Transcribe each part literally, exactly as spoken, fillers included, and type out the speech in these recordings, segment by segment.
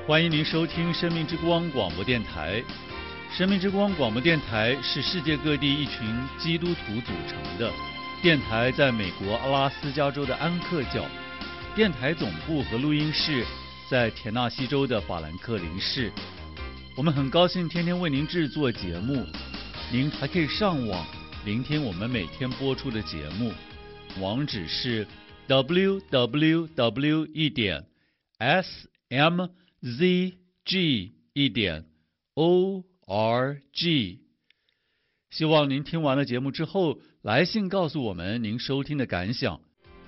欢迎您收听生命之光广播电台。生命之光广播电台是世界各地一群基督徒组成的电台，在美国阿拉斯加州的安克角，电台总部和录音室在田纳西州的法兰克林市。我们很高兴天天为您制作节目，您还可以上网聆听我们每天播出的节目，网址是 double-u double-u double-u 一点 s m z g 一点 o r g。 希望您听完了节目之后来信告诉我们您收听的感想。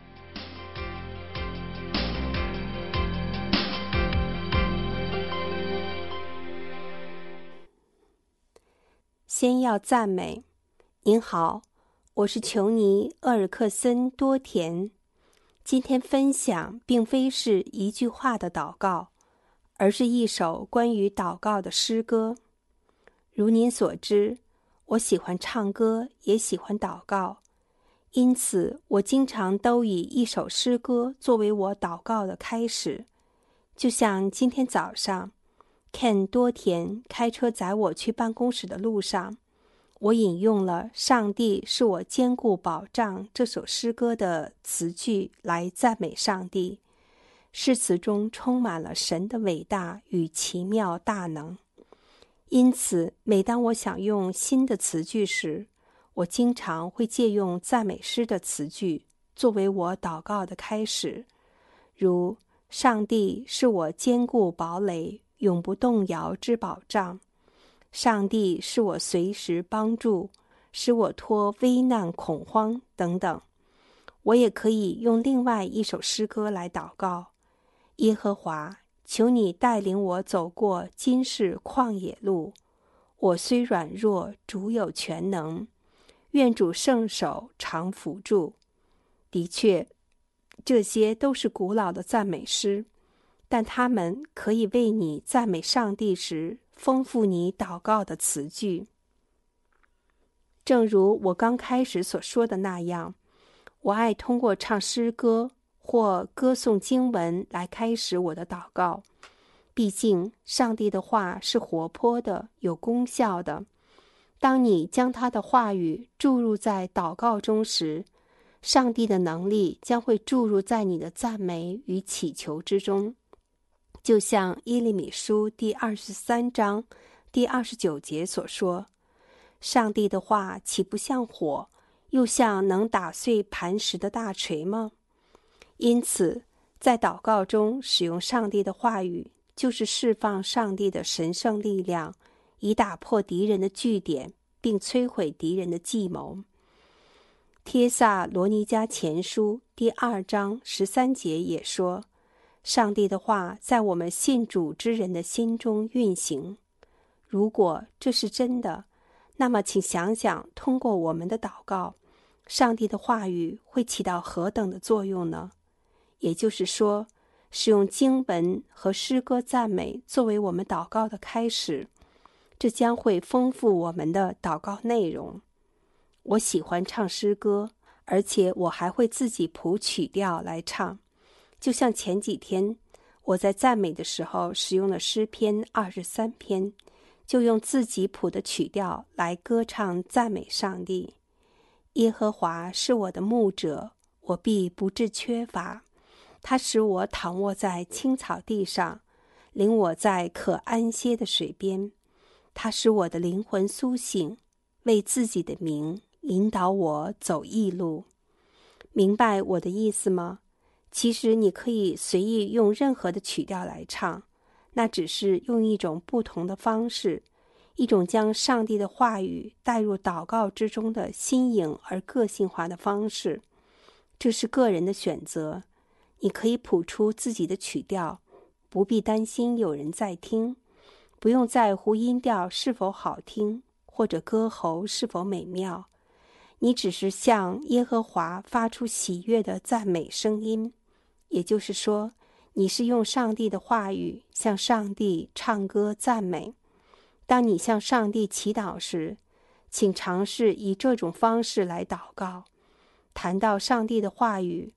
先要赞美。您好，我是琼尼·厄尔克森多田。今天分享并非是一句话的祷告，而是一首关于祷告的诗歌。如您所知，我喜欢唱歌，也喜欢祷告，因此我经常都以一首诗歌作为我祷告的开始。就像今天早上 Ken 多田开车载我去办公室的路上，我引用了上帝是我坚固保障这首诗歌的词句来赞美上帝。诗词中充满了神的伟大与奇妙大能，因此每当我想用新的词句时，我经常会借用赞美诗的词句作为我祷告的开始，如上帝是我坚固堡垒，永不动摇之保障，上帝是我随时帮助，使我脱危难恐慌等等。我也可以用另外一首诗歌来祷告：耶和华，求你带领我走过今世旷野路，我虽软弱，主有全能，愿主圣手常辅助。的确，这些都是古老的赞美诗，但它们可以为你赞美上帝时丰富你祷告的词句。正如我刚开始所说的那样，我爱通过唱诗歌或歌颂经文来开始我的祷告。毕竟上帝的话是活泼的，有功效的。当你将他的话语注入在祷告中时，上帝的能力将会注入在你的赞美与祈求之中。就像耶利米书第二十三章第二十九节所说，上帝的话岂不像火，又像能打碎磐石的大锤吗？因此在祷告中使用上帝的话语，就是释放上帝的神圣力量，以打破敌人的据点，并摧毁敌人的计谋。帖撒罗尼迦前书第二章十三节也说，上帝的话在我们信主之人的心中运行。如果这是真的，那么请想想，通过我们的祷告，上帝的话语会起到何等的作用呢？也就是说，使用经文和诗歌赞美作为我们祷告的开始，这将会丰富我们的祷告内容。我喜欢唱诗歌，而且我还会自己谱曲调来唱。就像前几天我在赞美的时候使用了诗篇二十三篇，就用自己谱的曲调来歌唱赞美上帝。耶和华是我的牧者，我必不致缺乏。他使我躺卧在青草地上，领我在可安歇的水边。他使我的灵魂苏醒，为自己的名引导我走义路。明白我的意思吗？其实你可以随意用任何的曲调来唱，那只是用一种不同的方式，一种将上帝的话语带入祷告之中的新颖而个性化的方式。这是个人的选择，你可以谱出自己的曲调，不必担心有人在听，不用在乎音调是否好听，或者歌喉是否美妙。你只是向耶和华发出喜悦的赞美声音，也就是说，你是用上帝的话语向上帝唱歌赞美。当你向上帝祈祷时，请尝试以这种方式来祷告。谈到上帝的话语，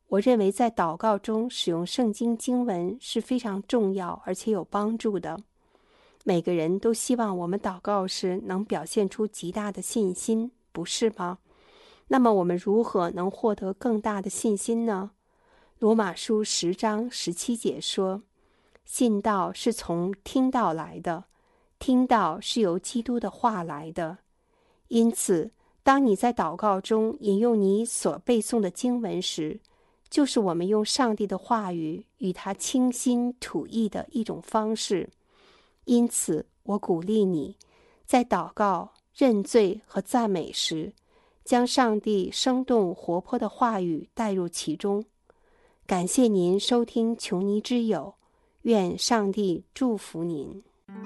我认为在祷告中使用圣经经文是非常重要而且有帮助的。每个人都希望我们祷告时能表现出极大的信心，不是吗？那么我们如何能获得更大的信心呢？罗马书十章十七节说，信道是从听道来的，听道是由基督的话来的。因此，当你在祷告中引用你所背诵的经文时，就是我们用上帝的话语与他倾心吐意的一种方式。因此，我鼓励你，在祷告、认罪和赞美时，将上帝生动活泼的话语带入其中。感谢您收听琼尼之友，愿上帝祝福您。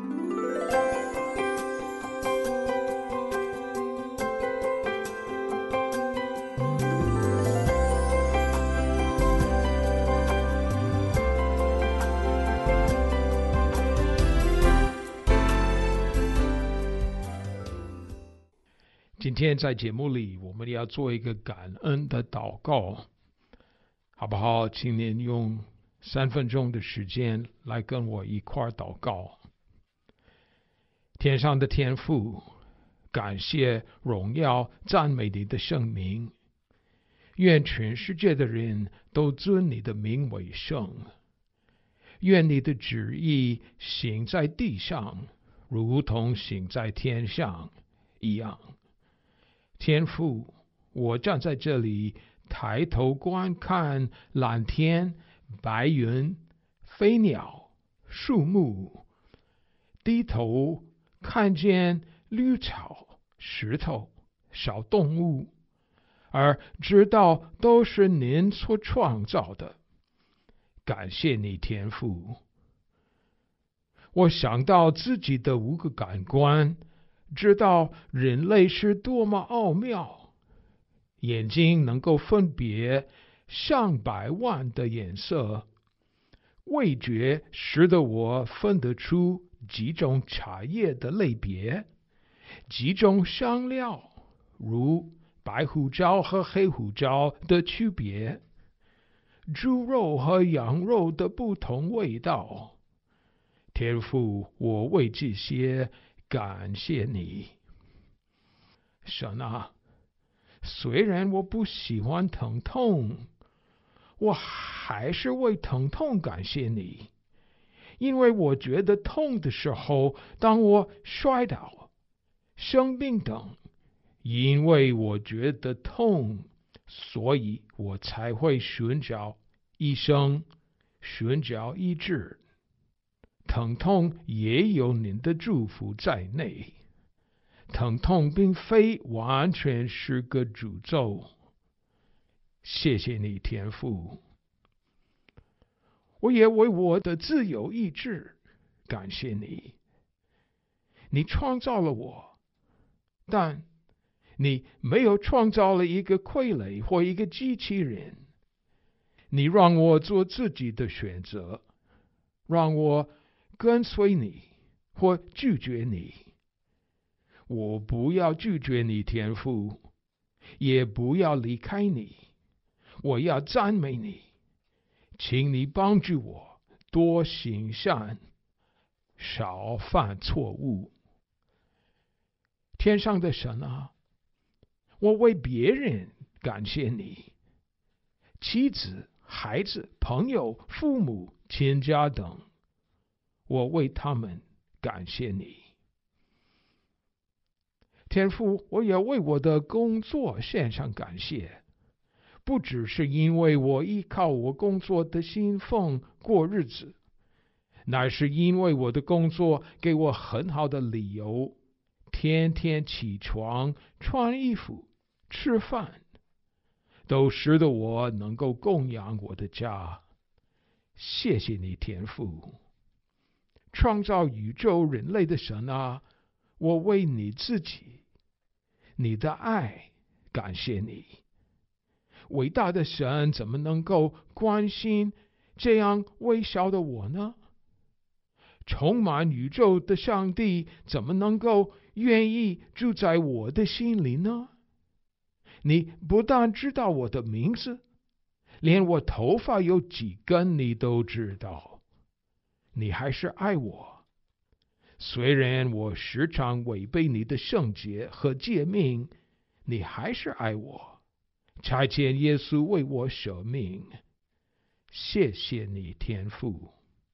今天在节目里，我们要做一个感恩的祷告，好不好？请您用三分钟的时间来跟我一块祷告。天上的天父，感谢、荣耀、赞美你的圣名，愿全世界的人都尊你的名为圣，愿你的旨意行在地上，如同行在天上一样。天父，我站在这里，抬头观看蓝天、白云、飞鸟、树木，低头看见绿草、石头、小动物，而知道都是您所创造的。感谢你，天父。我想到自己的五个感官，知道人类是多么奥妙，眼睛能够分别上百万的颜色，味觉使得我分得出几种茶叶的类别，几种香料，如白胡椒和黑胡椒的区别，猪肉和羊肉的不同味道。天父，我为这些感谢你。神啊，虽然我不喜欢疼痛，我还是为疼痛感谢你，因为我觉得痛的时候，当我摔倒、生病等，因为我觉得痛，所以我才会寻找医生，寻找医治。疼痛也有您的祝福在内，疼痛并非完全是个诅咒。谢谢你，天父。我也为我的自由意志感谢你。你创造了我，但你没有创造了一个傀儡或一个机器人。你让我做自己的选择，让我跟随你或拒绝你。我不要拒绝你，天父，也不要离开你。我要赞美你，请你帮助我多行善，少犯错误。天上的神啊，我为别人感谢你，妻子、孩子、朋友、父母、亲家等，我为他们感谢你。天父，我也为我的工作献上感谢，不只是因为我依靠我工作的薪俸过日子，乃是因为我的工作给我很好的理由，天天起床、穿衣服、吃饭，都使得我能够供养我的家。谢谢你，天父。创造宇宙人类的神啊，我为你自己、你的爱感谢你。伟大的神怎么能够关心这样微小的我呢？充满宇宙的上帝怎么能够愿意住在我的心里呢？你不但知道我的名字， 连我头发有几根你都知道，你还是爱我。虽然我时常违背你的圣洁和诫命，你还是爱我，差遣耶稣为我舍命。谢谢你，天父。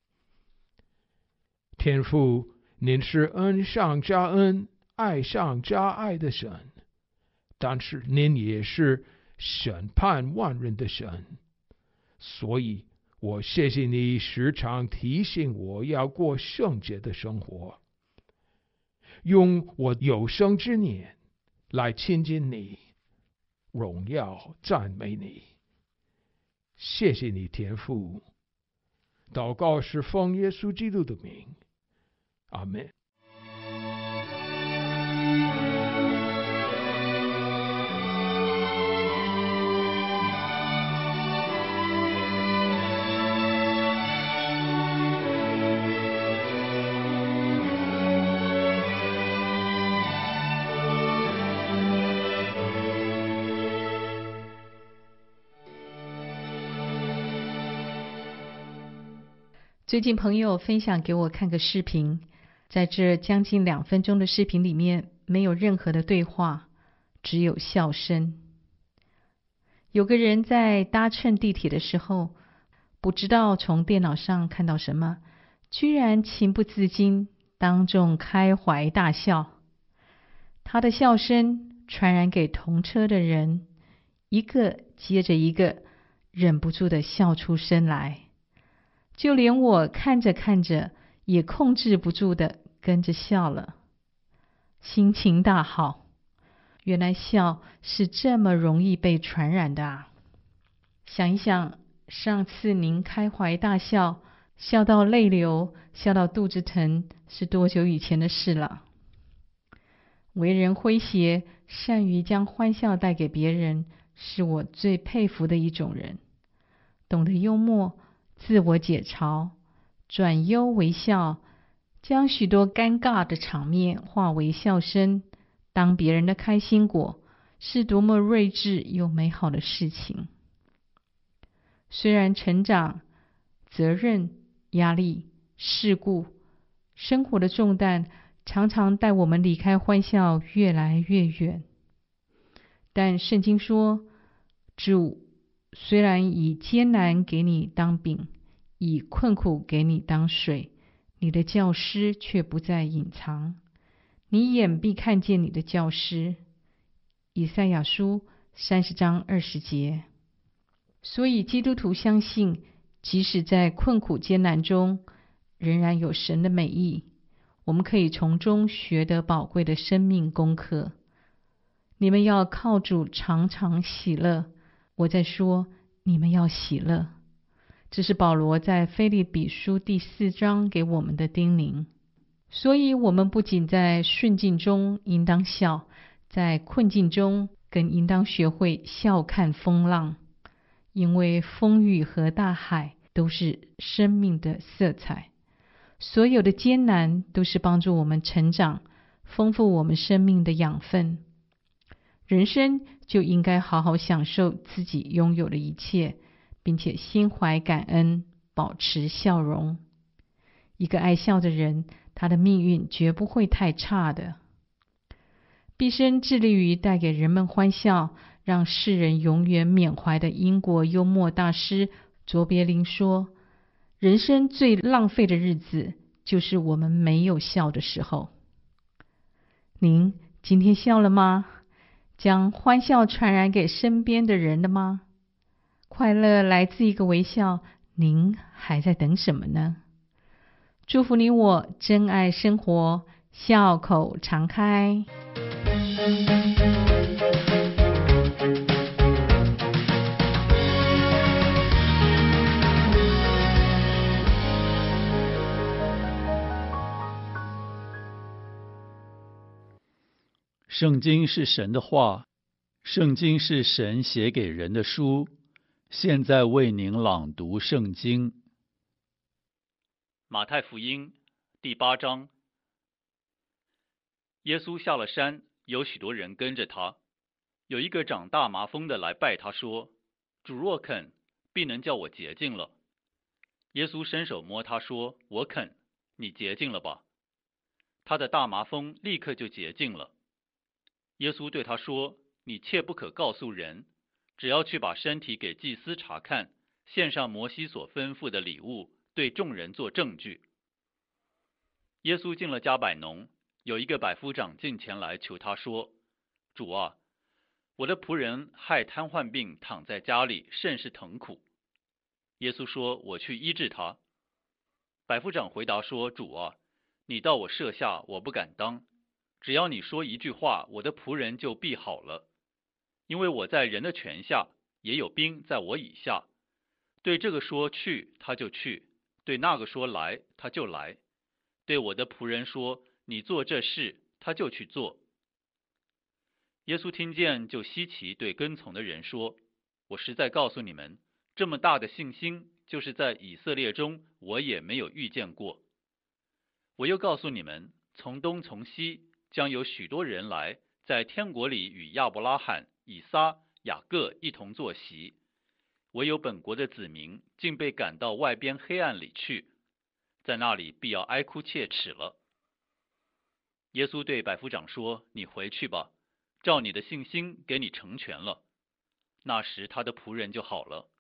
天父，您是恩上加恩、爱上加爱的神，但是您也是审判万人的神，所以我谢谢你时常提醒我要过圣洁的生活，用我有生之年来亲近你，荣耀赞美你。谢谢你，天父。祷告是奉耶稣基督的名，阿们。 最近朋友分享给我看个视频，在这将近两分钟的视频里面，没有任何的对话，只有笑声。有个人在搭乘地铁的时候，不知道从电脑上看到什么，居然情不自禁当众开怀大笑。他的笑声传染给同车的人，一个接着一个，忍不住的笑出声来。就连我看着看着也控制不住的跟着笑了，心情大好。原来笑是这么容易被传染的啊！想一想，上次您开怀大笑，笑到泪流，笑到肚子疼，是多久以前的事了？为人诙谐，善于将欢笑带给别人，是我最佩服的一种人。懂得幽默，自我解嘲，转忧为笑，将许多尴尬的场面化为笑声，当别人的开心果，是多么睿智又美好的事情。虽然成长、责任、压力、事故、生活的重担常常带我们离开欢笑越来越远，但圣经说，主虽然以艰难给你当饼，以困苦给你当水，你的教师却不再隐藏，你眼必看见你的教师。以赛亚书三十章二十节。所以基督徒相信，即使在困苦艰难中，仍然有神的美意，我们可以从中学得宝贵的生命功课。你们要靠主常常喜乐。我在说，你们要喜乐。这是保罗在腓立比书第四章给我们的叮咛。所以我们不仅在顺境中应当笑，在困境中更应当学会笑看风浪，因为风雨和大海都是生命的色彩，所有的艰难都是帮助我们成长，丰富我们生命的养分。人生就应该好好享受自己拥有的一切，并且心怀感恩，保持笑容。一个爱笑的人，他的命运绝不会太差的。毕生致力于带给人们欢笑，让世人永远缅怀的英国幽默大师卓别林说，人生最浪费的日子，就是我们没有笑的时候。您今天笑了吗？将欢笑传染给身边的人了吗？快乐来自一个微笑，您还在等什么呢？祝福你我珍爱生活，笑口常开。 圣经是神的话，圣经是神写给人的书。现在为您朗读圣经。马太福音第八章。耶稣下了山，有许多人跟着他。有一个长大麻风的来拜他说：主若肯， 必能叫我洁净了。耶稣伸手摸他说，我肯，你洁净了吧。他的大麻风立刻就洁净了。耶稣对他说，你切不可告诉人，只要去把身体给祭司查看，献上摩西所吩咐的礼物，对众人做证据。耶稣进了加百农，有一个百夫长进前来求他说，主啊，我的仆人害瘫痪病躺在家里，甚是疼苦。耶稣说，我去医治他。百夫长回答说，主啊，你到我舍下，我不敢当，只要你说一句话，我的仆人就必好了。因为我在人的权下，也有兵在我以下，对这个说去，他就去；对那个说来，他就来；对我的仆人说，你做这事，他就去做。耶稣听见就稀奇，对跟从的人说，我实在告诉你们，这么大的信心，就是在以色列中我也没有遇见过。我又告诉你们，从东从西将有许多人来，在天国里与亚伯拉罕、以撒、雅各一同坐席，唯有本国的子民竟被赶到外边黑暗里去，在那里必要哀哭切齿了。耶稣对百夫长说，你回去吧，照你的信心给你成全了。那时他的仆人就好了。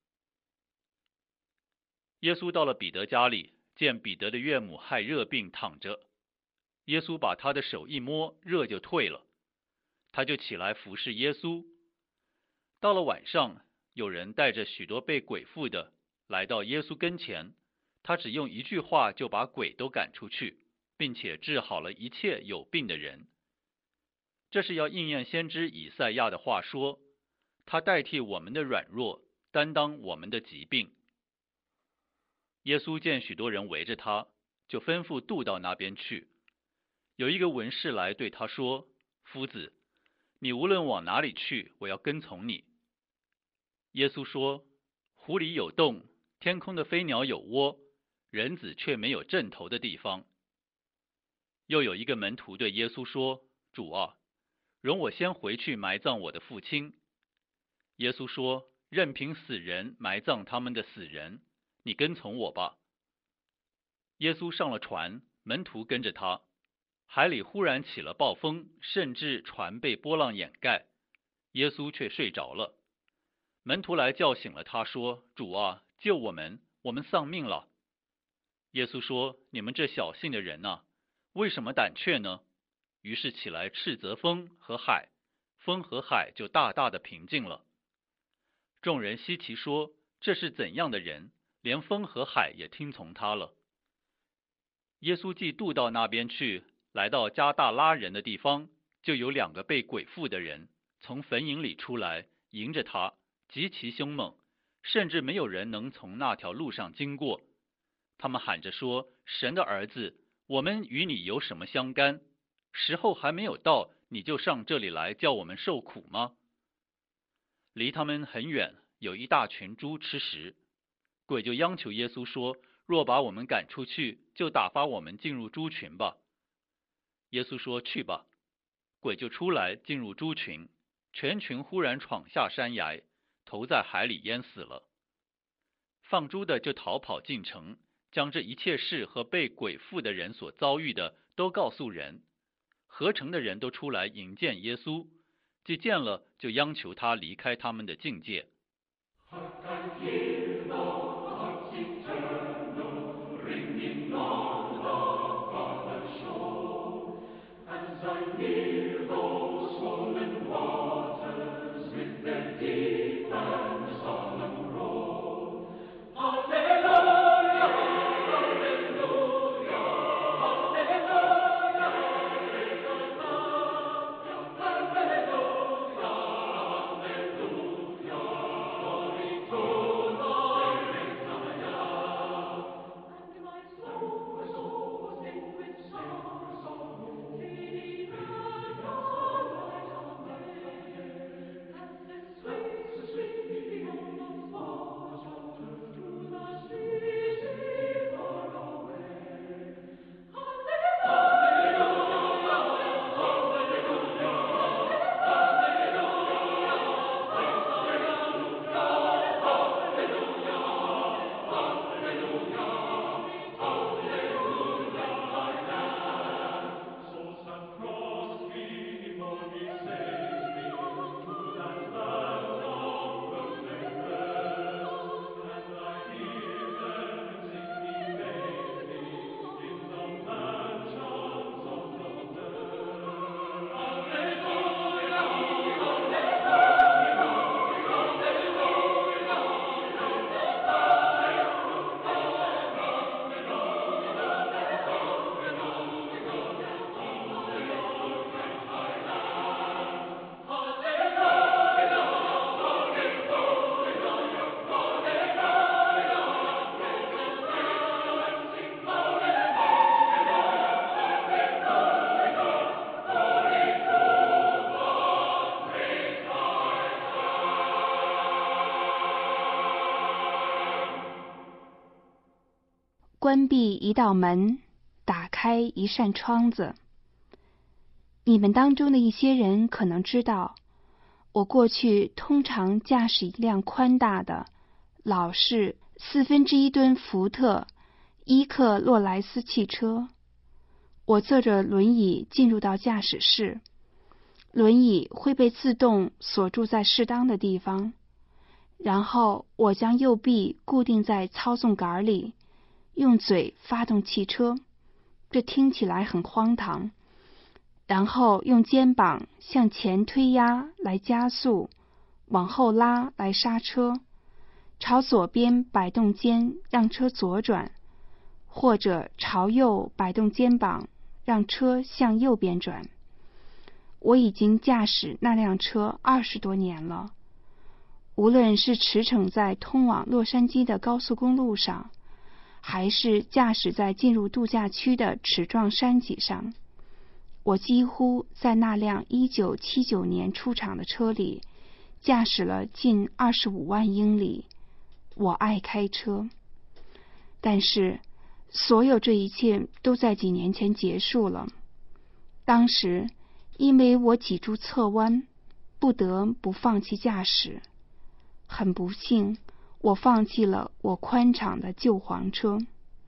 耶稣到了彼得家里，见彼得的岳母害热病躺着，耶稣把他的手一摸，热就退了，他就起来服侍耶稣。到了晚上，有人带着许多被鬼附的来到耶稣跟前，他只用一句话就把鬼都赶出去，并且治好了一切有病的人。这是要应验先知以赛亚的话说，他代替我们的软弱，担当我们的疾病。耶稣见许多人围着他，就吩咐渡到那边去。有一个文士来对他说，夫子，你无论往哪里去，我要跟从你。耶稣说，湖里有洞，天空的飞鸟有窝，人子却没有枕头的地方。又有一个门徒对耶稣说，主啊，容我先回去埋葬我的父亲。耶稣说，任凭死人埋葬他们的死人，你跟从我吧。耶稣上了船，门徒跟着他。海里忽然起了暴风，甚至船被波浪掩盖，耶稣却睡着了。门徒来叫醒了他，说，主啊，救我们，我们丧命了。耶稣说，你们这小信的人啊，为什么胆怯呢？于是起来斥责风和海，风和海就大大的平静了。众人稀奇说，这是怎样的人，连风和海也听从他了。耶稣既渡到那边去，来到加大拉人的地方，就有两个被鬼附的人从坟茔里出来，迎着他，极其凶猛，甚至没有人能从那条路上经过。他们喊着说，神的儿子，我们与你有什么相干？时候还没有到，你就上这里来叫我们受苦吗？离他们很远，有一大群猪吃食。鬼就央求耶稣说，若把我们赶出去，就打发我们进入猪群吧。耶稣说，去吧。鬼就出来进入猪群，全群忽然闯下山崖，投在海里淹死了。放猪的就逃跑进城，将这一切事和被鬼附的人所遭遇的都告诉人。合城的人都出来迎见耶稣，既见了，就央求他离开他们的境界。 关闭一道门，打开一扇窗子。你们当中的一些人可能知道，我过去通常驾驶一辆宽大的老式四分之一吨福特伊克洛莱斯汽车。我坐着轮椅进入到驾驶室，轮椅会被自动锁住在适当的地方，然后我将右臂固定在操纵杆里，用嘴发动汽车，这听起来很荒唐。然后用肩膀向前推压来加速，往后拉来刹车，朝左边摆动肩让车左转，或者朝右摆动肩膀让车向右边转。我已经驾驶那辆车二十多年了，无论是驰骋在通往洛杉矶的高速公路上，还是驾驶在进入度假区的齿状山脊上，我几乎在那辆一九七九年出厂的车里驾驶了近二十五万英里。我爱开车，但是所有这一切都在几年前结束了。当时因为我脊柱侧弯，不得不放弃驾驶。很不幸，我放弃了我宽敞的旧黄车。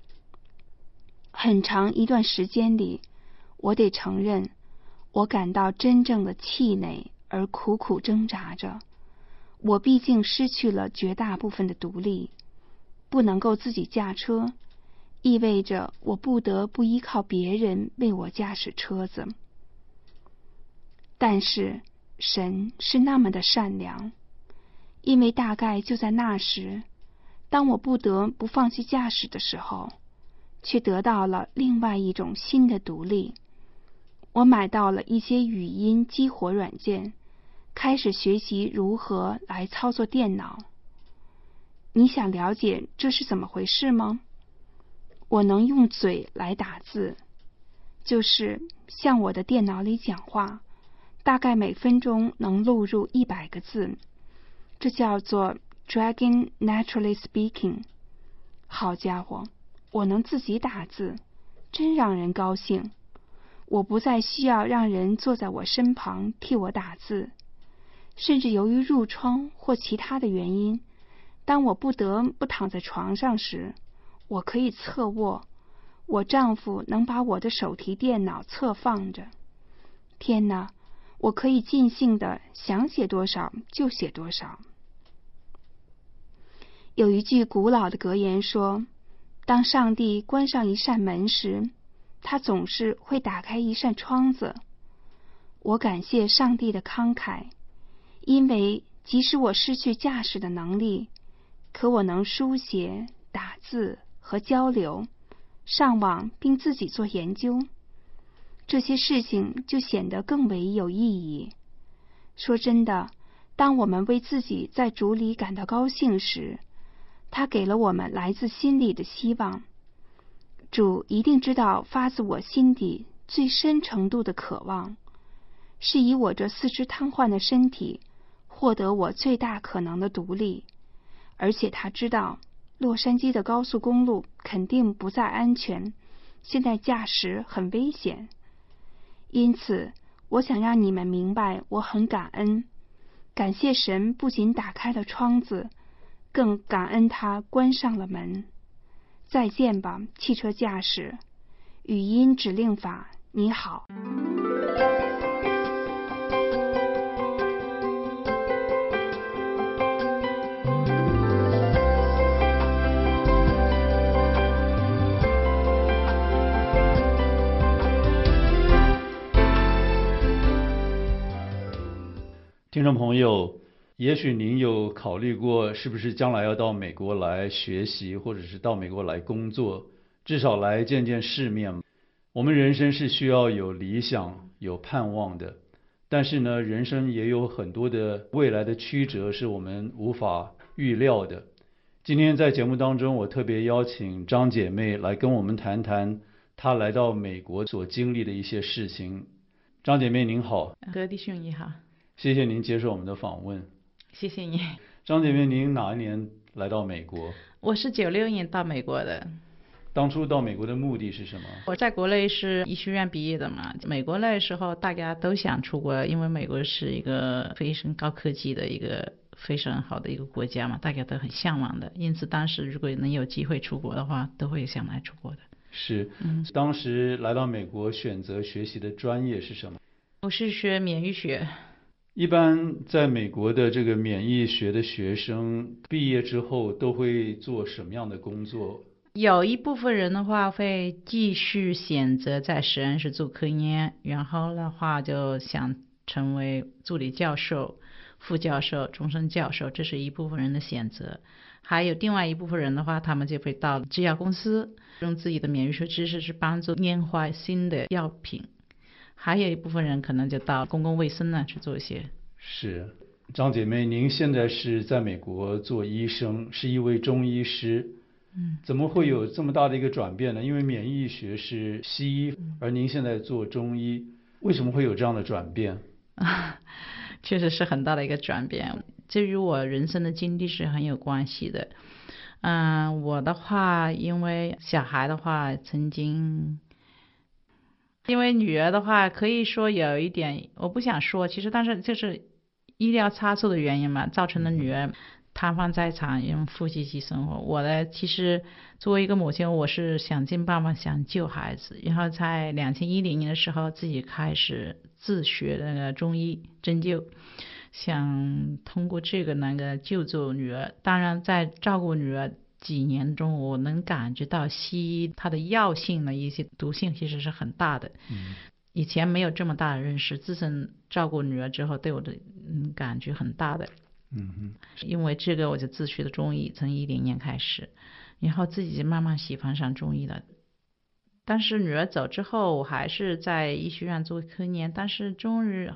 很长一段时间里，我得承认，我感到真正的气馁而苦苦挣扎着。我毕竟失去了绝大部分的独立，不能够自己驾车，意味着我不得不依靠别人为我驾驶车子。但是神是那么的善良，因为大概就在那时，当我不得不放弃驾驶的时候，却得到了另外一种新的独立。我买到了一些语音激活软件，开始学习如何来操作电脑。你想了解这是怎么回事吗？我能用嘴来打字，就是向我的电脑里讲话，大概每分钟能录入一百个字，这叫做 Dragon Naturally Speaking。 好家伙，我能自己打字，真让人高兴。我不再需要让人坐在我身旁替我打字，甚至由于褥疮或其他的原因，当我不得不躺在床上时，我可以侧卧，我丈夫能把我的手提电脑侧放着。天哪，我可以尽兴的想写多少就写多少。有一句古老的格言说，当上帝关上一扇门时，他总是会打开一扇窗子。我感谢上帝的慷慨，因为即使我失去驾驶的能力，可我能书写、打字和交流，上网并自己做研究。这些事情就显得更为有意义。说真的，当我们为自己在主里感到高兴时，他给了我们来自心里的希望。主一定知道发自我心底最深程度的渴望，是以我这四肢瘫痪的身体获得我最大可能的独立，而且他知道洛杉矶的高速公路肯定不再安全，现在驾驶很危险。因此我想让你们明白，我很感恩，感谢神不仅打开了窗子，更感恩他关上了门。再见吧，汽车驾驶。语音指令法，你好。 听众朋友，也许您有考虑过是不是将来要到美国来学习，或者是到美国来工作，至少来见见世面。我们人生是需要有理想、有盼望的，但是呢，人生也有很多的未来的曲折是我们无法预料的。今天在节目当中，我特别邀请张姐妹来跟我们谈谈她来到美国所经历的一些事情。张姐妹您好。 各位弟兄你好。 谢谢您接受我们的访问。 谢谢你。 张姐妹，您哪一年来到美国？ 我是九六年到美国的。 当初到美国的目的是什么？ 我在国内是医学院毕业的嘛，美国那时候大家都想出国，因为美国是一个非常高科技的一个非常好的一个国家嘛，大家都很向往的，因此当时如果能有机会出国的话，都会想来出国的。 是， 嗯， 当时来到美国选择学习的专业是什么？ 我是学免疫学。 一般在美国的这个免疫学的学生毕业之后都会做什么样的工作？ 有一部分人的话会继续选择在实验室做科研，然后的话就想成为助理教授、副教授、终身教授，这是一部分人的选择。还有另外一部分人的话，他们就会到制药公司，用自己的免疫学知识去帮助研发新的药品。还有一部分人可能就到公共卫生呢去做一些。 是，张姐妹，您现在是在美国做医生，是一位中医师。 嗯， 怎么会有这么大的一个转变呢？因为免疫学是西医，而您现在做中医，为什么会有这样的转变？ 确实是很大的一个转变，这与我人生的经历是很有关系的。嗯，我的话，因为小孩的话，曾经，因为女儿的话，可以说有一点，我不想说，其实但是就是医疗差错的原因嘛，造成了女儿瘫痪在床，用呼吸机生活。我呢，其实作为一个母亲，我是想尽办法想救孩子，然后在两千一零年的时候，自己开始自学那个中医针灸，想通过这个能够救助女儿。当然，在照顾女儿几年中，我能感觉到西医它的药性的一些毒性其实是很大的。 嗯， 以前没有这么大的认识，自身照顾女儿之后，对我的嗯感觉很大的。 嗯哼， 因为这个我就自学的中医，从一零年开始，然后自己就慢慢喜欢上中医了。但是女儿走之后，我还是在医学院做科研，但是终于，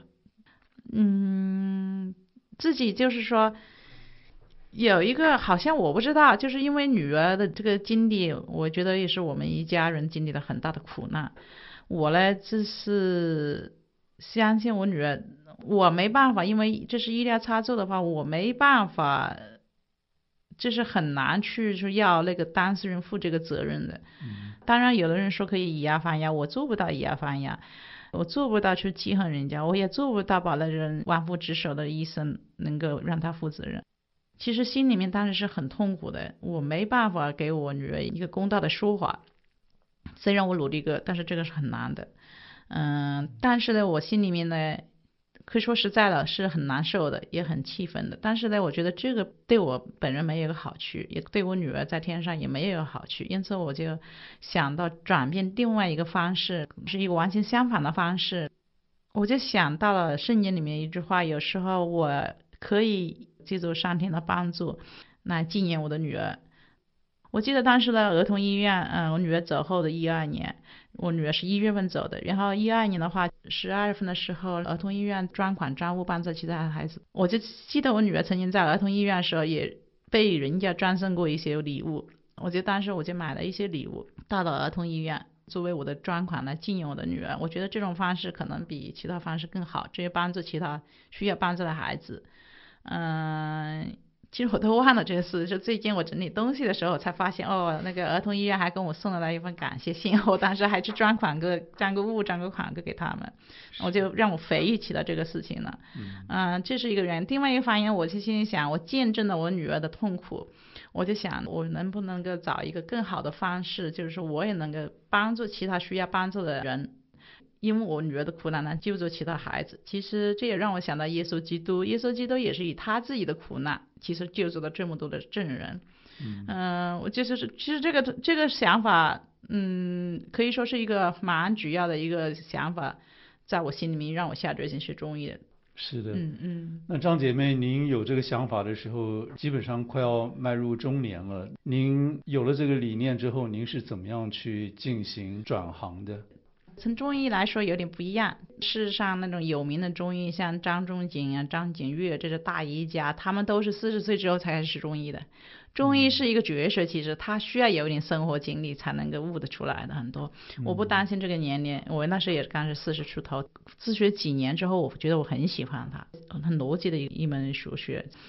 嗯，自己就是说有一个好像我不知道，就是因为女儿的这个经历，我觉得也是我们一家人经历了很大的苦难。我呢，就是相信我女儿。我没办法，因为这是医疗差错的话，我没办法，就是很难去说要那个当事人负这个责任的。 嗯， 当然有的人说可以以牙还牙，我做不到以牙还牙，我做不到去记恨人家，我也做不到把那人万夫职守的医生能够让他负责任。其实心里面当时是很痛苦的，我没办法给我女儿一个公道的说法，虽然我努力过，但是这个是很难的。嗯，但是呢，我心里面呢，可以说实在了，是很难受的，也很气愤的。但是呢，我觉得这个对我本人没有一个好处，也对我女儿在天上也没有一个好处。因此，我就想到转变另外一个方式，是一个完全相反的方式。我就想到了圣经里面一句话：有时候我可以借助上天的帮助来纪念我的女儿。我记得当时的儿童医院，嗯，我女儿走后的一二年。我女儿是一月份走的，然后一二年的话，十二月份的时候，儿童医院专款专务帮助其他的孩子。我就记得我女儿曾经在儿童医院的时候，也被人家专送过一些礼物。我觉得当时我就买了一些礼物，到了儿童医院，作为我的专款来纪念我的女儿。我觉得这种方式可能比其他方式更好，这些帮助其他需要帮助的孩子。嗯。其实我都忘了这个事，就最近我整理东西的时候才发现，哦，那个儿童医院还跟我送了来一份感谢信，我当时还去专款个专个物专个款个给他们，我就让我回忆起了这个事情了。嗯、呃，这是一个原因。另外一个方面，我就心里想，我见证了我女儿的痛苦，我就想我能不能够找一个更好的方式，就是说我也能够帮助其他需要帮助的人。因为我女儿的苦难呢，救助其他孩子。其实这也让我想到耶稣基督，耶稣基督也是以他自己的苦难，其实救助了这么多的证人。嗯、呃，我就是其实这个这个想法，嗯，可以说是一个蛮主要的一个想法，在我心里面让我下决心学中医的。 是的， 嗯嗯。 那张姐妹，您有这个想法的时候，基本上快要迈入中年了。您有了这个理念之后，您是怎么样去进行转行的？ 从中医来说有点不一样，事实上那种有名的中医，像张仲景啊、张景岳这些大医家，他们都是四十岁之后才开始学中医的。中医是一个绝学，其实他需要有一点生活经历才能够悟得出来的很多。我不担心这个年龄，我那时候也刚是四十出头，自学几年之后，我觉得我很喜欢它，很逻辑的一门数学。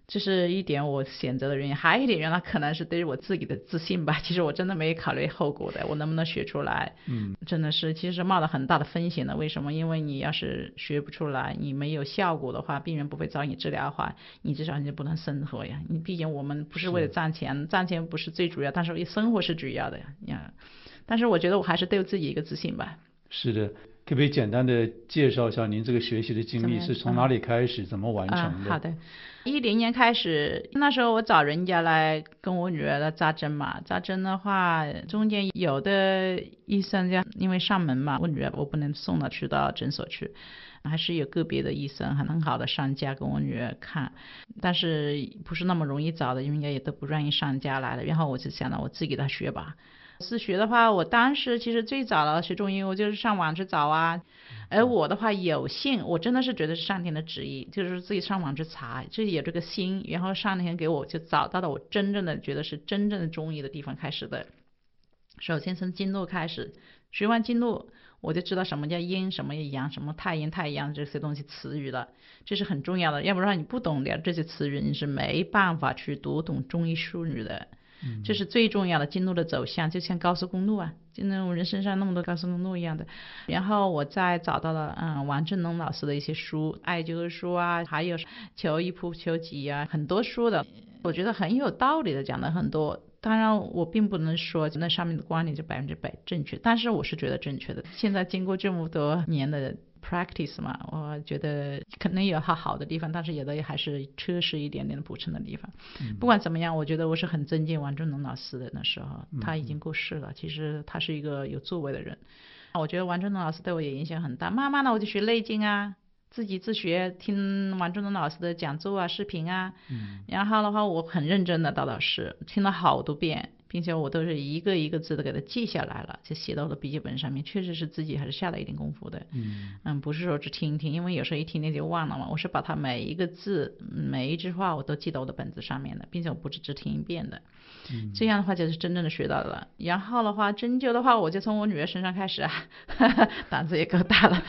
这是一点我选择的原因。还有一点原因可能是对于我自己的自信吧，其实我真的没考虑后果的，我能不能学出来， 嗯， 真的是其实冒了很大的风险的。为什么？因为你要是学不出来，你没有效果的话，病人不会找你治疗的话，你至少你就不能生活呀。你毕竟我们不是为了赚钱，赚钱不是最主要，但是生活是主要的呀。但是我觉得我还是对自己一个自信吧。 是的，可不可以简单的介绍一下您这个学习的经历是从哪里开始，嗯、怎么完成的？ 啊、好的，一零年开始，那时候我找人家来跟我女儿来扎针嘛，扎针的话，中间有的医生家因为上门嘛，我女儿我不能送她去到诊所去，还是有个别的医生很很好的上家跟我女儿看，但是不是那么容易找的，应该也都不愿意上家来的。然后我就想到我自己给她学吧。自学的话，我当时其实最早了学中医，我就是上网去找啊。而我的话有幸，我真的是觉得是上天的旨意，就是自己上网去查，这有这个心，然后上天给我就找到了我真正的觉得是真正的中医的地方开始的。首先从经络开始，学完经络我就知道什么叫阴，什么叫阳，什么太阴太阳这些东西词语了，这是很重要的。要不然你不懂了这些词语，你是没办法去读懂中医术语的。这是最重要的，经络的走向就像高速公路啊，就那种人身上那么多高速公路一样的。然后我再找到了嗯王振龙老师的一些书，艾灸书啊，还有求一扑求几啊，很多书的，我觉得很有道理的，讲的很多。当然我并不能说那上面的观点就百分之百正确，但是我是觉得正确的。现在经过这么多年的practice 嘛，我觉得可能有它好的地方，但是有的还是缺失一点点的补充的地方。嗯、不管怎么样，我觉得我是很尊敬王振龙老师的。那时候他已经过世了，嗯、其实他是一个有作为的人。我觉得王振龙老师对我也影响很大。慢慢的我就学内经啊，自己自学，听王振龙老师的讲座啊、视频啊。嗯、然后的话，我很认真的当老师，听了好多遍。并且我都是一个一个字的给它记下来了，就写到我的笔记本上面，确实是自己还是下了一点功夫的。嗯嗯，不是说只听一听，因为有时候一听听就忘了嘛。我是把它每一个字、每一句话我都记到我的本子上面的，并且我不是只听一遍的。嗯，这样的话就是真正的学到了。然后的话，针灸的话，我就从我女儿身上开始啊，胆子也够大了。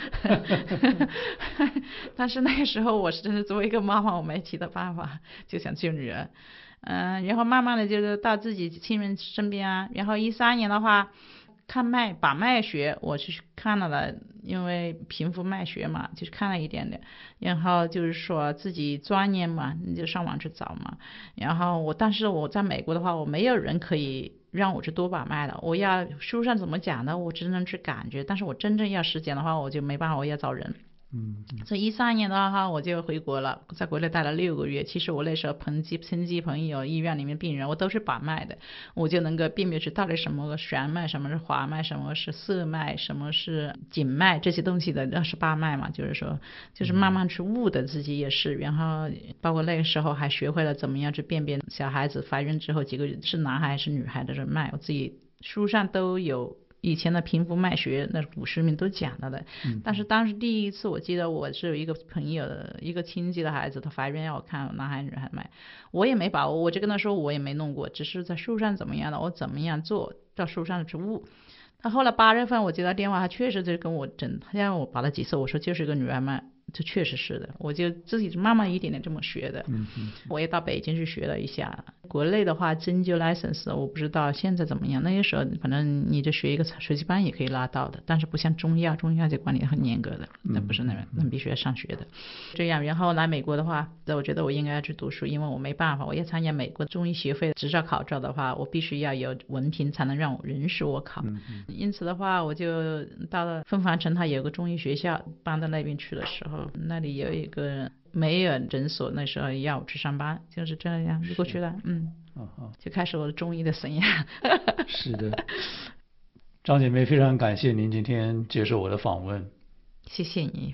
但是那个时候我是真的作为一个妈妈，我没其他办法，就想救女儿。嗯，然后慢慢的就是到自己亲人身边啊，然后一三年的话，看脉把脉学我去看了了，因为平复脉学嘛，就是看了一点点，然后就是说自己钻研嘛，你就上网去找嘛，然后我但是我在美国的话，我没有人可以让我去多把脉的，我要书上怎么讲的，我只能去感觉，但是我真正要实践的话，我就没办法，我要找人。嗯，所以一三年的话我就回国了，在国内待了六个月。其实我那时候朋亲亲戚朋友医院里面病人我都是把脉的，我就能够辨别出到底什么弦脉，什么是滑脉，什么是涩脉，什么是紧脉，这些东西的二十八脉嘛，就是说就是慢慢去悟的，自己也是。然后包括那个时候还学会了怎么样去辨别小孩子怀孕之后几个月是男孩还是女孩的这脉，我自己书上都有。以前的平复脉学那古书里面都讲到的、嗯、但是当时第一次我记得我是有一个朋友的一个亲戚的孩子，他怀孕要我看男孩女孩脉，我也没把握，我就跟他说我也没弄过，只是在书上怎么样的我怎么样做，到书上去悟。他后来八月份我接到电话，他确实就跟我诊，他让我把他几次，我说就是一个女孩脉，这确实是的，我就自己慢慢一点点这么学的。嗯嗯，我也到北京去学了一下。国内的话针灸 license 我不知道现在怎么样，那个时候反正你就学一个学习班也可以拿到的，但是不像中药，中药这管理很严格的，那不是那那必须要上学的。这样，然后来美国的话，我觉得我应该要去读书，因为我没办法，我要参加美国中医学会执照考照的话，我必须要有文凭才能让我允许我考。嗯嗯，因此的话，我就到了凤凰城，它有个中医学校，搬到那边去的时候，那里有一个梅尔诊所，那时候要我去上班，就是这样就过去了。嗯，哦哦，就开始我的中医的生涯。 是的，张姐妹，非常感谢您今天接受我的访问。 谢谢你。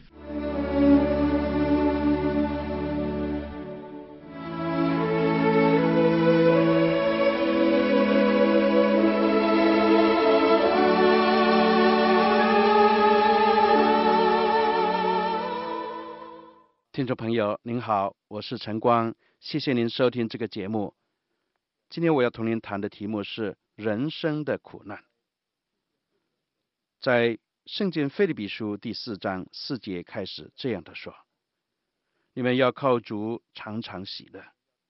听众朋友您好，我是陈光，谢谢您收听这个节目。今天我要同您谈的题目是人生的苦难。在圣经腓立比书第四章四节开始这样的说：你们要靠主常常喜乐，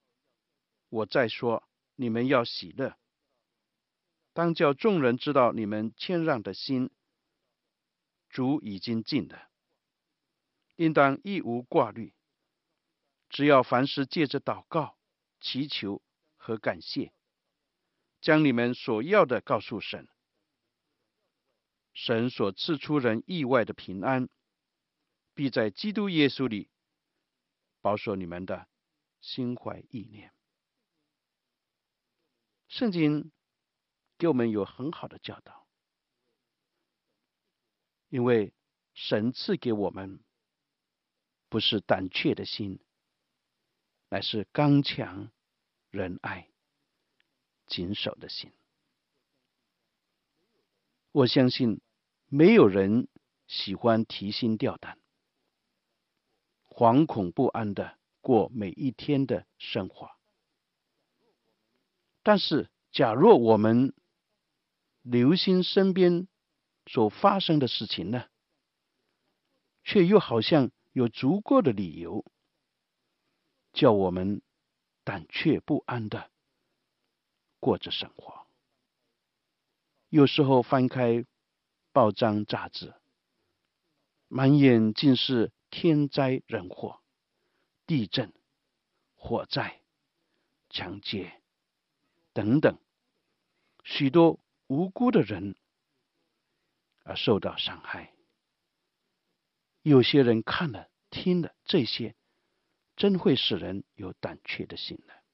我再说，你们要喜乐，当叫众人知道你们谦让的心，主已经尽了。应当一无挂虑，只要凡事借着祷告、祈求和感谢，将你们所要的告诉神。神所赐出人意外的平安，必在基督耶稣里保守你们的心怀意念。圣经给我们有很好的教导，因为神赐给我们不是胆怯的心，乃是刚强、仁爱、谨守的心。我相信没有人喜欢提心吊胆、惶恐不安的过每一天的生活。但是假若我们留心身边所发生的事情呢，却又好像有足够的理由叫我们胆怯不安的过着生活。有时候翻开报章杂志，满眼尽是天灾人祸、地震、火灾、抢劫等等，许多无辜的人而受到伤害。有些人看了听了这些，真会使人有胆怯的心呢。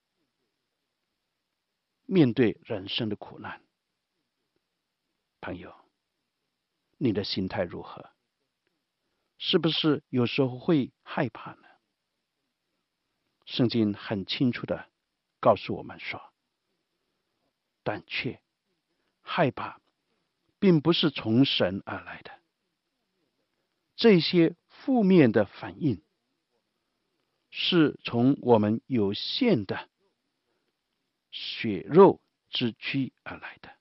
面对人生的苦难，朋友，你的心态如何？是不是有时候会害怕呢？圣经很清楚的告诉我们说，胆怯、害怕并不是从神而来的。这些负面的反应是从我们有限的血肉之躯而来的，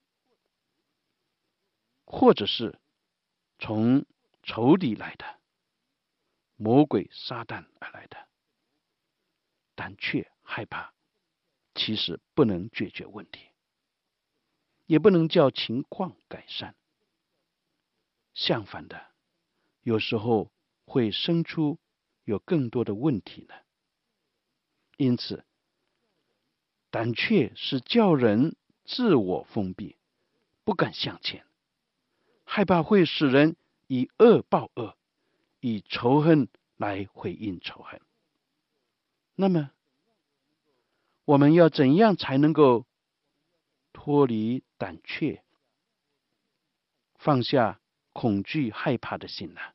或者是从仇敌来的，魔鬼撒旦而来的。胆怯害怕其实不能解决问题，也不能叫情况改善，相反的，有时候会生出有更多的问题呢。因此胆怯是叫人自我封闭，不敢向前，害怕会使人以恶报恶，以仇恨来回应仇恨。那么我们要怎样才能够脱离胆怯，放下恐惧害怕的心呢？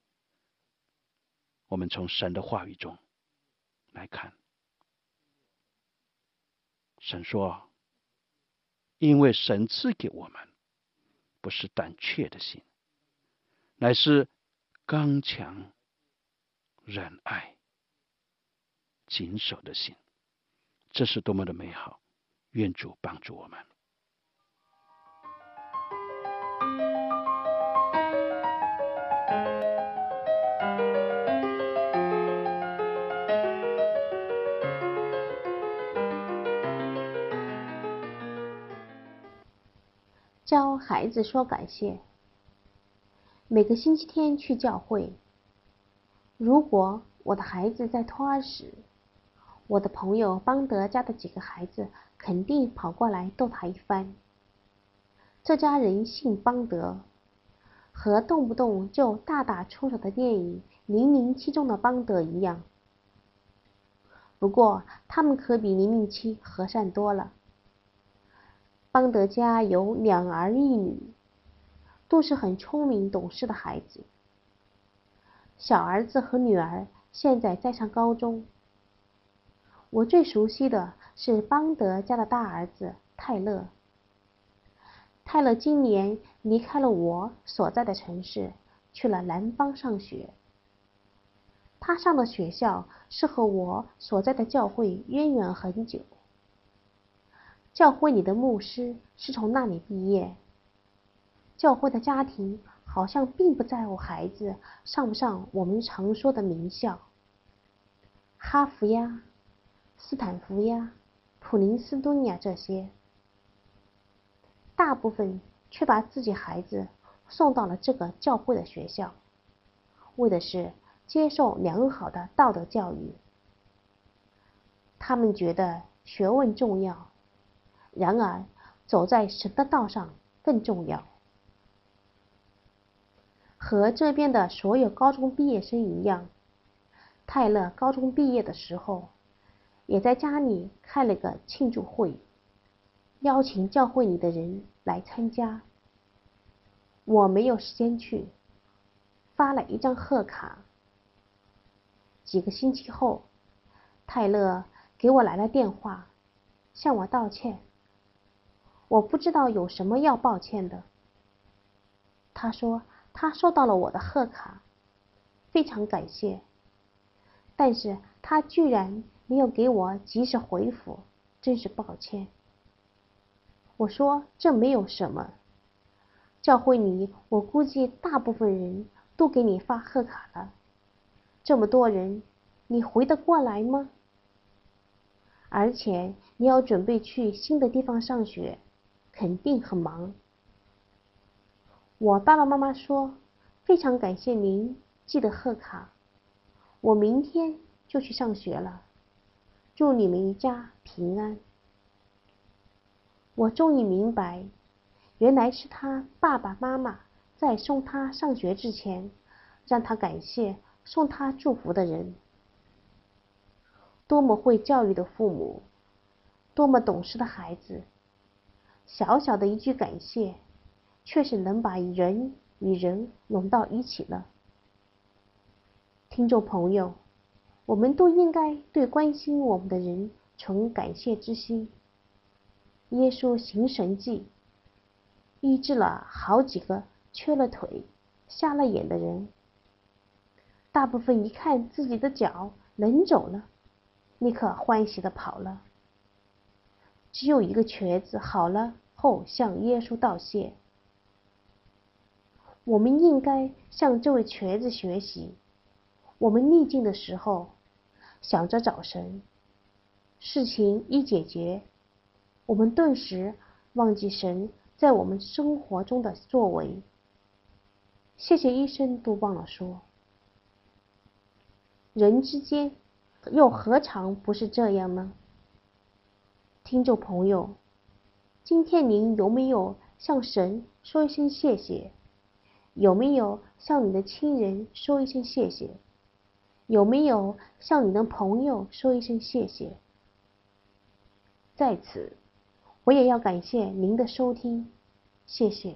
我们从神的话语中来看，神说，因为神赐给我们不是胆怯的心，乃是刚强、仁爱、谨守的心。这是多么的美好，愿主帮助我们。 教孩子说感谢。每个星期天去教会。如果我的孩子在托儿时，我的朋友邦德家的几个孩子肯定跑过来逗他一番。这家人姓邦德，和动不动就大打出手的电影《零零七》中的邦德一样。不过他们可比零零七和善多了。邦德家有两儿一女，都是很聪明懂事的孩子。小儿子和女儿现在在上高中。我最熟悉的是邦德家的大儿子泰勒。泰勒今年离开了我所在的城市，去了南方上学。他上的学校是和我所在的教会渊源很久。教会里的牧师是从那里毕业。教会的家庭好像并不在乎孩子上不上我们常说的名校，哈佛呀、斯坦福呀、 普林斯顿呀这些，大部分却把自己孩子送到了这个教会的学校，为的是接受良好的道德教育。他们觉得学问重要，然而走在神的道上更重要。和这边的所有高中毕业生一样，泰勒高中毕业的时候，也在家里开了个庆祝会，邀请教会里的人来参加。我没有时间去，发了一张贺卡。几个星期后，泰勒给我来了电话，向我道歉。我不知道有什么要抱歉的。他说他收到了我的贺卡，非常感谢，但是他居然没有给我及时回复，真是抱歉。我说这没有什么，教会里我估计大部分人都给你发贺卡了，这么多人，你回得过来吗？而且你要准备去新的地方上学，肯定很忙。我爸爸妈妈说，非常感谢您寄的贺卡，我明天就去上学了，祝你们一家平安。我终于明白，原来是他爸爸妈妈在送他上学之前，让他感谢送他祝福的人。多么会教育的父母，多么懂事的孩子，小小的一句感谢，却是能把人与人拢到一起了。听众朋友，我们都应该对关心我们的人存感谢之心。耶稣行神迹，医治了好几个缺了腿、瞎了眼的人，大部分一看自己的脚能走了，立刻欢喜地跑了。只有一个瘸子好了后向耶稣道谢。我们应该向这位瘸子学习，我们逆境的时候想着找神，事情一解决，我们顿时忘记神在我们生活中的作为。谢谢医生都忘了说，人之间又何尝不是这样呢？听众朋友，今天您有没有向神说一声谢谢？有没有向你的亲人说一声谢谢？有没有向你的朋友说一声谢谢？在此，我也要感谢您的收听，谢谢。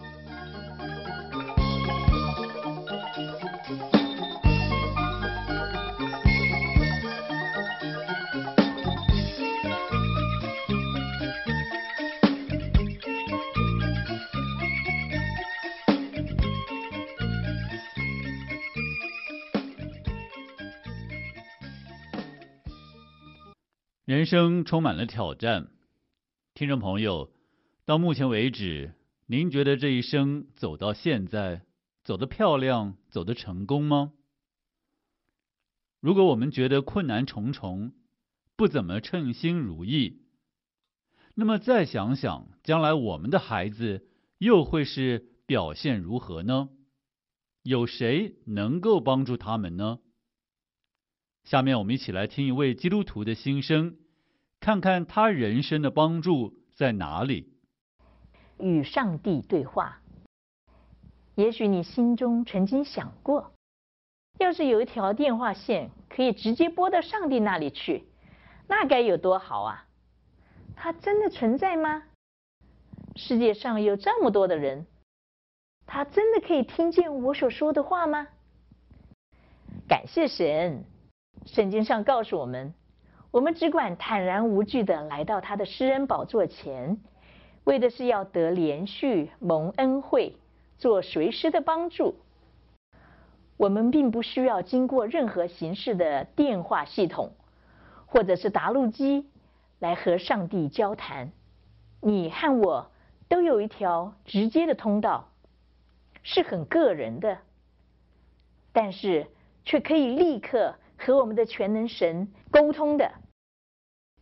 人生充满了挑战，听众朋友，到目前为止，您觉得这一生走到现在，走得漂亮，走得成功吗？如果我们觉得困难重重，不怎么称心如意，那么再想想，将来我们的孩子又会是表现如何呢？有谁能够帮助他们呢？下面我们一起来听一位基督徒的心声，看看他人生的帮助在哪里。 与上帝对话。也许你心中曾经想过，要是有一条电话线可以直接拨到上帝那里去，那该有多好啊！它真的存在吗？世界上有这么多的人，他真的可以听见我所说的话吗？感谢神，圣经上告诉我们，我们只管坦然无惧地来到他的施恩宝座前，为的是要得连续蒙恩惠，做随时的帮助。我们并不需要经过任何形式的电话系统，或者是答录机来和上帝交谈。你和我都有一条直接的通道，是很个人的，但是却可以立刻和我们的全能神沟通的。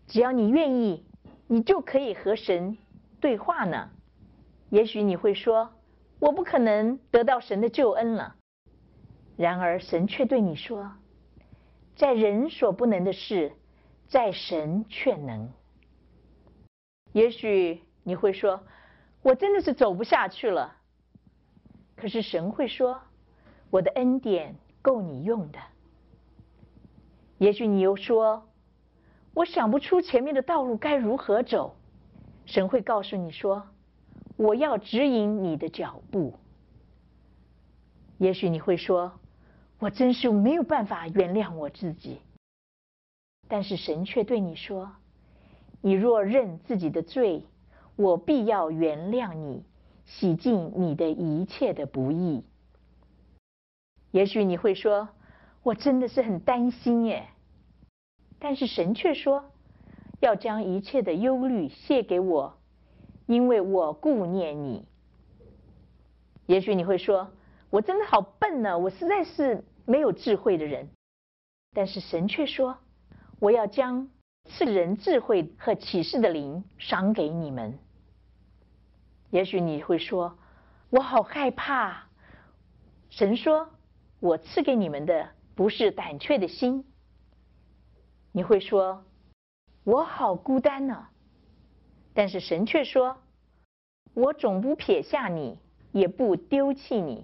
只要你愿意，你就可以和神对话呢。也许你会说，我不可能得到神的救恩了。然而神却对你说，在人所不能的事，在神却能。也许你会说，我真的是走不下去了。可是神会说，我的恩典够你用的。也许你又说，我想不出前面的道路该如何走。神会告诉你说，我要指引你的脚步。也许你会说，我真是没有办法原谅我自己。但是神却对你说，你若认自己的罪，我必要原谅你，洗净你的一切的不义。也许你会说，我真的是很担心耶。但是神却说，要将一切的忧虑卸给我，因为我顾念你。也许你会说，我真的好笨呢，我实在是没有智慧的人。但是神却说，我要将赐人智慧和启示的灵赏给你们。也许你会说，我好害怕。神说，我赐给你们的不是胆怯的心。你会说，我好孤单呢。但是神却说，我总不撇下你，也不丢弃你。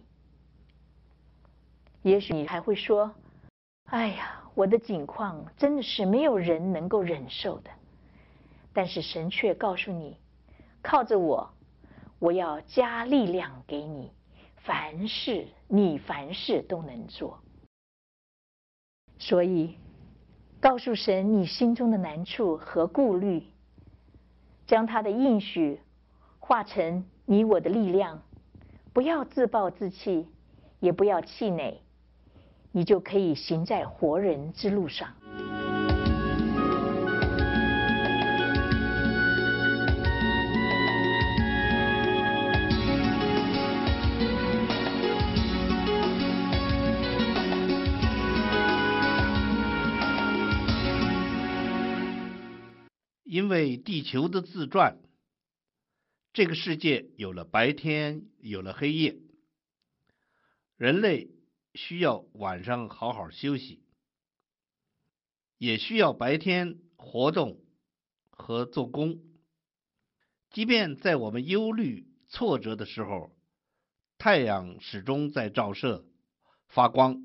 也许你还会说，哎呀，我的境况真的是没有人能够忍受的。但是神却告诉你，靠着我，我要加力量给你，凡事你凡事都能做。所以告诉神你心中的难处和顾虑，将他的应许化成你我的力量，不要自暴自弃，也不要气馁，你就可以行在活人之路上。 因为地球的自转，这个世界有了白天，有了黑夜，人类需要晚上好好休息，也需要白天活动和做工。即便在我们忧虑挫折的时候，太阳始终在照射发光。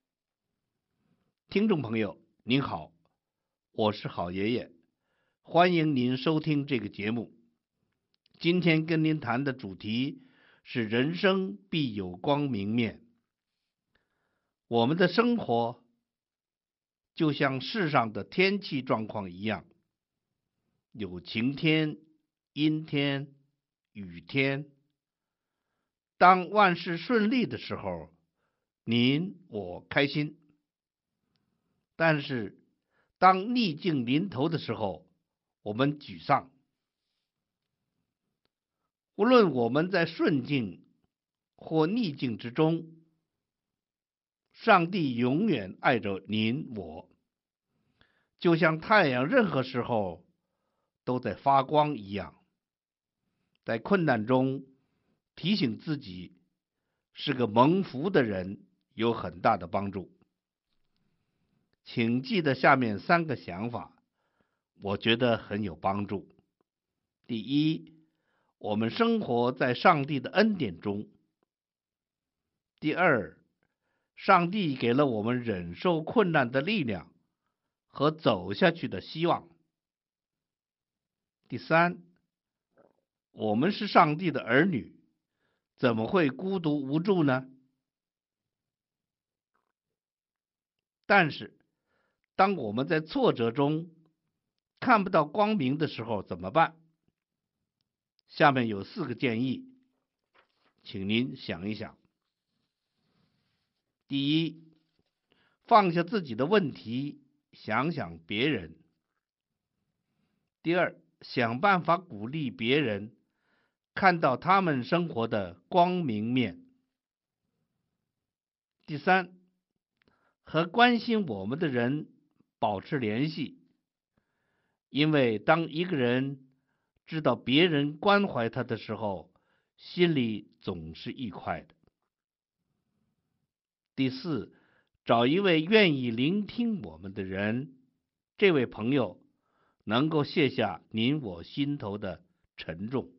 听众朋友您好，我是好爷爷，欢迎您收听这个节目。今天跟您谈的主题是人生必有光明面。我们的生活就像世上的天气状况一样，有晴天、阴天、雨天。当万事顺利的时候，您我开心；但是当逆境临头的时候，我们沮丧。无论我们在顺境或逆境之中，上帝永远爱着您我，就像太阳任何时候都在发光一样。在困难中提醒自己是个蒙福的人有很大的帮助。请记得下面三个想法，我觉得很有帮助。第一，我们生活在上帝的恩典中。第二，上帝给了我们忍受困难的力量和走下去的希望。第三，我们是上帝的儿女，怎么会孤独无助呢？但是当我们在挫折中看不到光明的时候怎么办？下面有四个建议，请您想一想。第一，放下自己的问题，想想别人。第二，想办法鼓励别人看到他们生活的光明面。第三，和关心我们的人保持联系， 因为当一个人知道别人关怀他的时候，心里总是愉快的。第四，找一位愿意聆听我们的人，这位朋友能够卸下您我心头的沉重。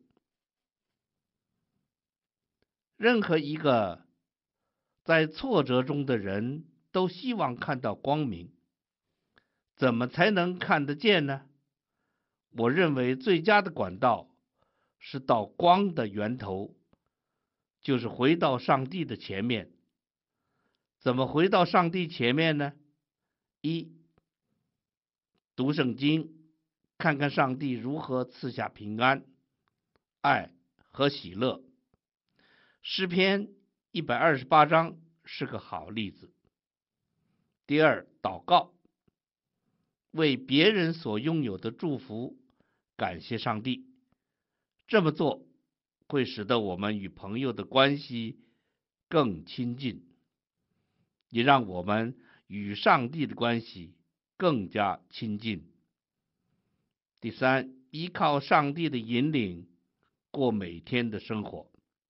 任何一个在挫折中的人都希望看到光明，怎么才能看得见呢？我认为最佳的管道是到光的源头，就是回到上帝的前面。怎么回到上帝前面呢？一，读圣经，看看上帝如何赐下平安、爱和喜乐。诗篇一百二十八章是个好例子。第二，祷告，为别人所拥有的祝福感谢上帝。这么做会使得我们与朋友的关系更亲近，也让我们与上帝的关系更加亲近。第三，依靠上帝的引领过每天的生活。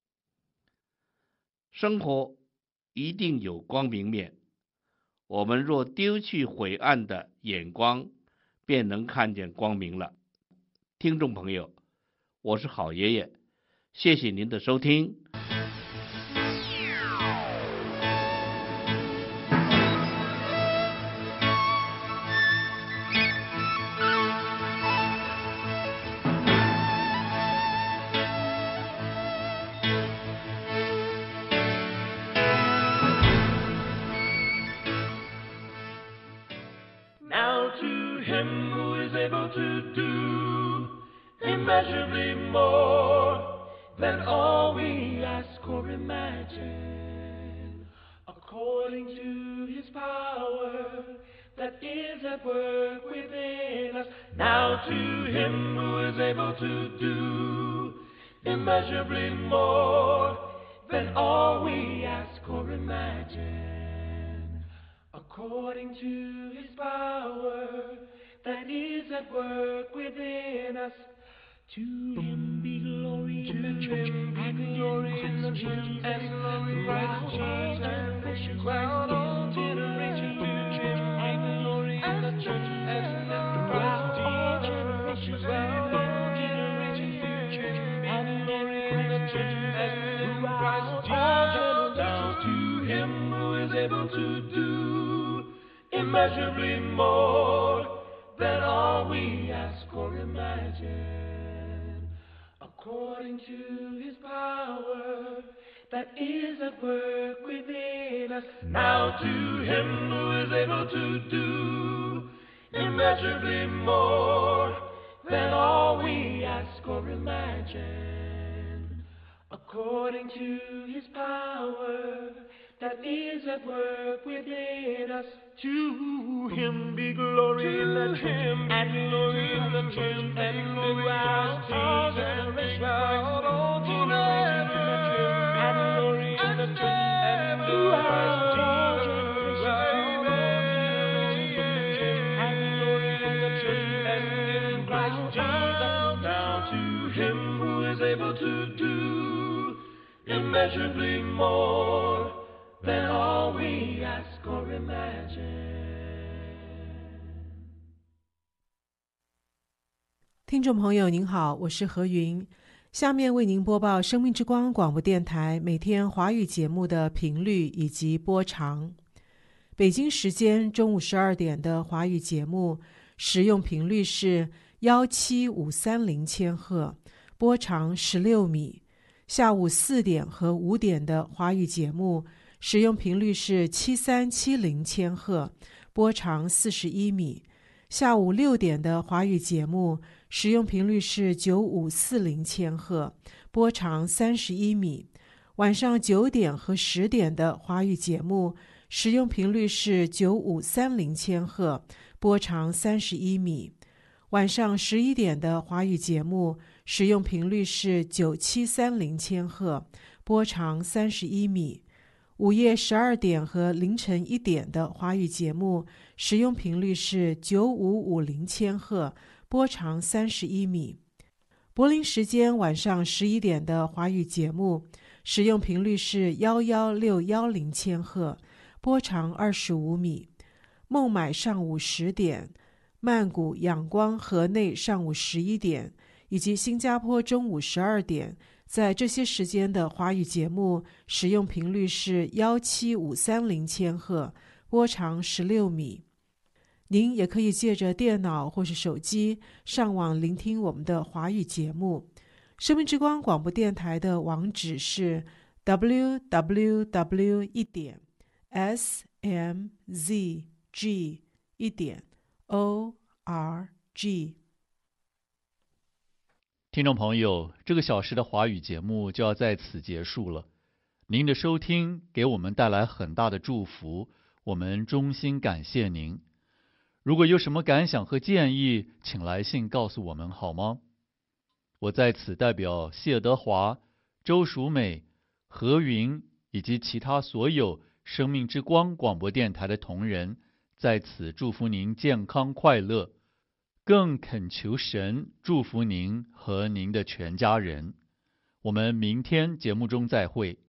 生活一定有光明面，我们若丢去晦暗的眼光，便能看见光明了。听众朋友，我是好爷爷，谢谢您的收听。 To do immeasurably more than all we ask or imagine, according to his power that is at work within us. Now to him who is able to do immeasurably more than all we ask or imagine, according to his power that is at work within us. To him be glory in the church, and glory in the church, and glory Christ Jesus, and Christ all generations. To him and glory in the church, and Christ all generations, and all generations. To church and glory in the church, and Christ Jesus. Now to him who is able to do immeasurably more than all we ask or imagine, according to his power that is at work within us. Now to him who is able to do immeasurably more than all we ask or imagine, according to his power that is at work within us. To him be glory in the church, and glory in the church, and glory Christ Jesus, and all generations in the church, and glory in the church, and Christ Jesus, and glory in the church, and Christ Jesus. Now to him who is able to do immeasurably more than all we ask or imagine. 听众朋友您好，我是何云，下面为您播报生命之光广播电台每天华语节目的频率以及播长。北京时间中午十二点的华语节目使用频率是一七五三零千赫，波长十六米。下午四点和五点的华语节目使用频率是七三七零千赫，波长四十一米。下午六点的华语节目使用频率是九五四零千赫，波长三十一米。晚上九点和十点的华语节目使用频率是九五三零千赫，波长三十一米。晚上十一点的华语节目使用频率是九七三零千赫，波长三十一米。午夜十二点和凌晨一点的华语节目使用频率是九五五零千赫， 波长三十一米。柏林时间晚上十一点的华语节目使用频率是一一六一零千赫，波长二十五米。孟买上午十点，曼谷、仰光、河内上午十一点，以及新加坡中午十二点，在这些时间的华语节目使用频率是一七五三零千赫，波长十六米。您也可以借着电脑或是手机上网聆听我们的华语节目。生命之光广播电台的网址是 double-u double-u double-u 一点 s m z g 一点 o r g。 听众朋友，这个小时的华语节目就要在此结束了。您的收听给我们带来很大的祝福，我们衷心感谢您。如果有什么感想和建议，请来信告诉我们好吗？我在此代表谢德华、周淑美、何云以及其他所有生命之光广播电台的同仁，在此祝福您健康快乐，更恳求神祝福您和您的全家人。我们明天节目中再会。